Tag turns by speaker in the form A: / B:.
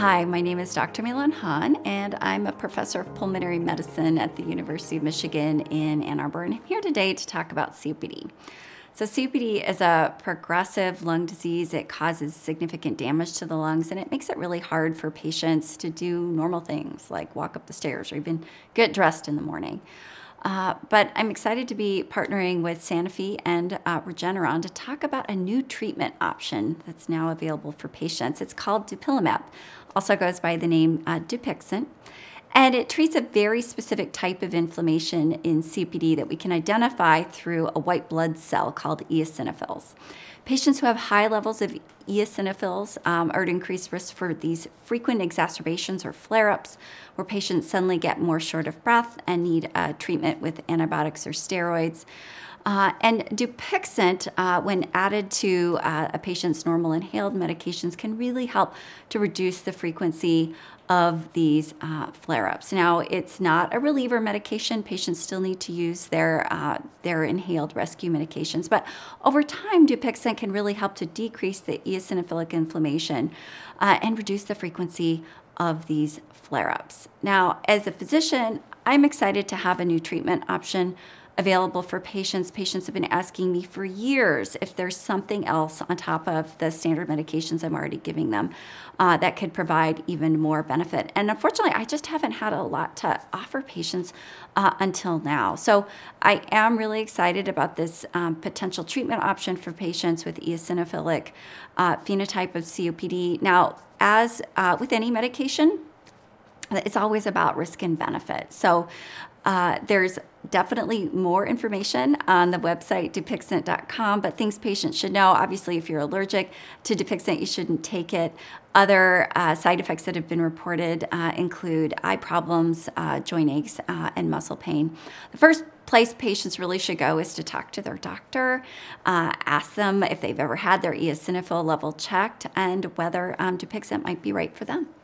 A: Hi, my name is Dr. Milan Han, and I'm a professor of pulmonary medicine at the University of Michigan in Ann Arbor, and I'm here today to talk about COPD. So COPD is a progressive lung disease. It causes significant damage to the lungs, and it makes it really hard for patients to do normal things like walk up the stairs or even get dressed in the morning. But I'm excited to be partnering with Sanofi and Regeneron to talk about a new treatment option that's now available for patients. It's called dupilumab, also goes by the name Dupixent, and it treats a very specific type of inflammation in COPD that we can identify through a white blood cell called eosinophils. Patients who have high levels of eosinophils are at increased risk for these frequent exacerbations or flare-ups, where patients suddenly get more short of breath and need treatment with antibiotics or steroids. And Dupixent, when added to a patient's normal inhaled medications, can really help to reduce the frequency of these flare-ups. Now, it's not a reliever medication. Patients still need to use their inhaled rescue medications. But over time, Dupixent can really help to decrease the eosinophilic inflammation and reduce the frequency of these flare-ups. Now, as a physician, I'm excited to have a new treatment option available for patients. Patients have been asking me for years if there's something else on top of the standard medications I'm already giving them that could provide even more benefit. And unfortunately, I just haven't had a lot to offer patients until now. So I am really excited about this potential treatment option for patients with eosinophilic phenotype of COPD. Now, as with any medication, it's always about risk and benefit. So there's definitely more information on the website Dupixent.com, but things patients should know. Obviously, if you're allergic to Dupixent, you shouldn't take it. Other side effects that have been reported include eye problems, joint aches, and muscle pain. The first place patients really should go is to talk to their doctor, ask them if they've ever had their eosinophil level checked and whether Dupixent might be right for them.